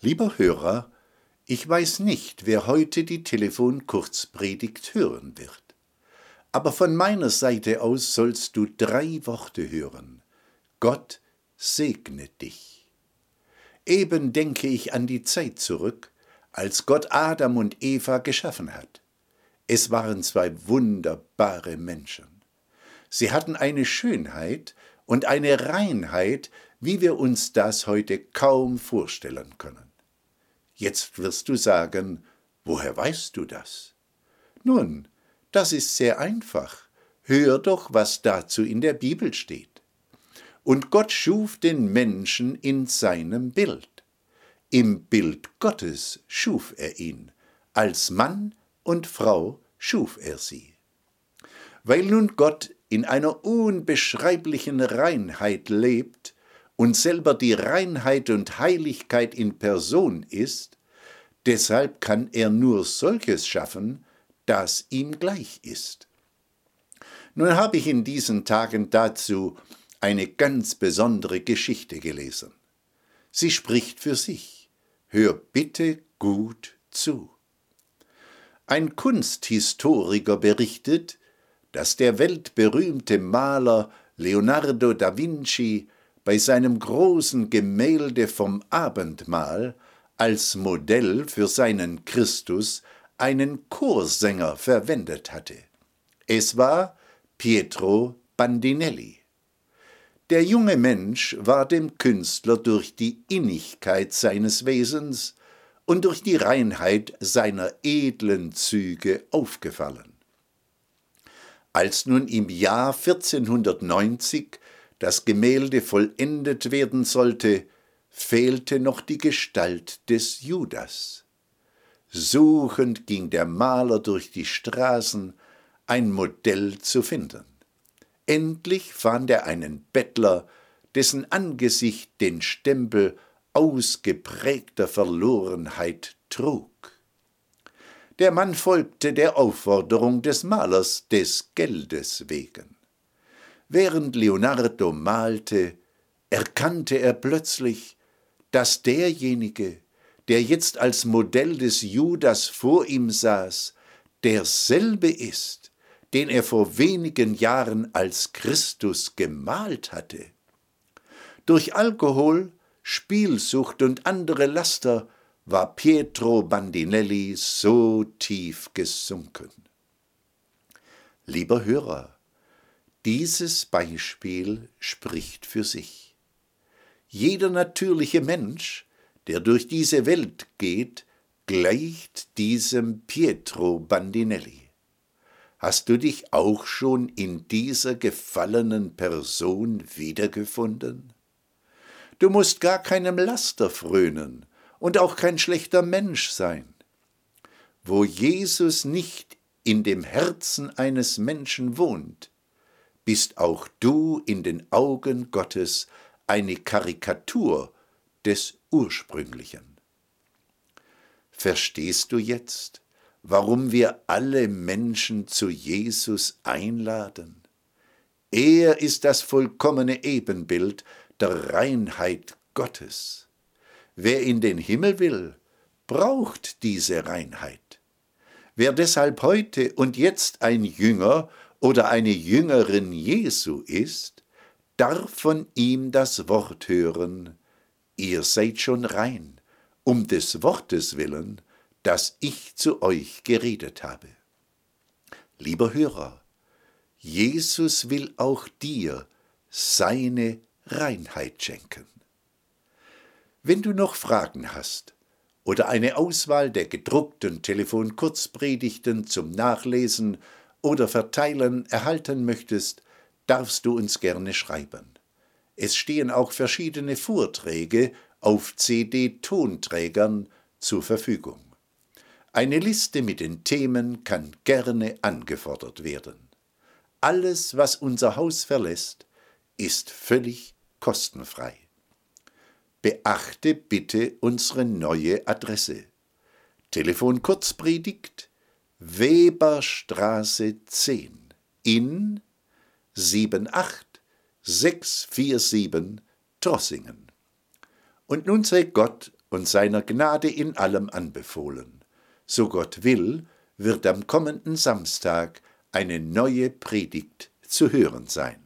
Lieber Hörer, ich weiß nicht, wer heute die Telefon-Kurzpredigt hören wird. Aber von meiner Seite aus sollst du 3 Worte hören. Gott segne dich. Eben denke ich an die Zeit zurück, als Gott Adam und Eva geschaffen hat. Es waren 2 wunderbare Menschen. Sie hatten eine Schönheit und eine Reinheit, wie wir uns das heute kaum vorstellen können. Jetzt wirst du sagen, woher weißt du das? Nun, das ist sehr einfach. Hör doch, was dazu in der Bibel steht. Und Gott schuf den Menschen in seinem Bild. Im Bild Gottes schuf er ihn. Als Mann und Frau schuf er sie. Weil nun Gott in einer unbeschreiblichen Reinheit lebt und selber die Reinheit und Heiligkeit in Person ist, deshalb kann er nur solches schaffen, das ihm gleich ist. Nun habe ich in diesen Tagen dazu eine ganz besondere Geschichte gelesen. Sie spricht für sich. Hör bitte gut zu. Ein Kunsthistoriker berichtet, dass der weltberühmte Maler Leonardo da Vinci bei seinem großen Gemälde vom Abendmahl als Modell für seinen Christus einen Chorsänger verwendet hatte. Es war Pietro Bandinelli. Der junge Mensch war dem Künstler durch die Innigkeit seines Wesens und durch die Reinheit seiner edlen Züge aufgefallen. Als nun im Jahr 1490 das Gemälde vollendet werden sollte, fehlte noch die Gestalt des Judas. Suchend ging der Maler durch die Straßen, ein Modell zu finden. Endlich fand er einen Bettler, dessen Angesicht den Stempel ausgeprägter Verlorenheit trug. Der Mann folgte der Aufforderung des Malers des Geldes wegen. Während Leonardo malte, erkannte er plötzlich, dass derjenige, der jetzt als Modell des Judas vor ihm saß, derselbe ist, den er vor wenigen Jahren als Christus gemalt hatte. Durch Alkohol, Spielsucht und andere Laster war Pietro Bandinelli so tief gesunken. Lieber Hörer, dieses Beispiel spricht für sich. Jeder natürliche Mensch, der durch diese Welt geht, gleicht diesem Pietro Bandinelli. Hast du dich auch schon in dieser gefallenen Person wiedergefunden? Du musst gar keinem Laster frönen und auch kein schlechter Mensch sein. Wo Jesus nicht in dem Herzen eines Menschen wohnt, bist auch du in den Augen Gottes eine Karikatur des Ursprünglichen. Verstehst du jetzt, warum wir alle Menschen zu Jesus einladen? Er ist das vollkommene Ebenbild der Reinheit Gottes. Wer in den Himmel will, braucht diese Reinheit. Wer deshalb heute und jetzt ein Jünger oder eine Jüngerin Jesu ist, darf von ihm das Wort hören: Ihr seid schon rein, um des Wortes willen, das ich zu euch geredet habe. Lieber Hörer, Jesus will auch dir seine Reinheit schenken. Wenn du noch Fragen hast oder eine Auswahl der gedruckten Telefon-Kurzpredigten zum Nachlesen oder Verteilen erhalten möchtest, darfst du uns gerne schreiben. Es stehen auch verschiedene Vorträge auf CD-Tonträgern zur Verfügung. Eine Liste mit den Themen kann gerne angefordert werden. Alles, was unser Haus verlässt, ist völlig kostenfrei. Beachte bitte unsere neue Adresse. Telefon Kurzpredigt, Weberstraße 10 in 78647 Trossingen. Und nun sei Gott und seiner Gnade in allem anbefohlen. So Gott will, wird am kommenden Samstag eine neue Predigt zu hören sein.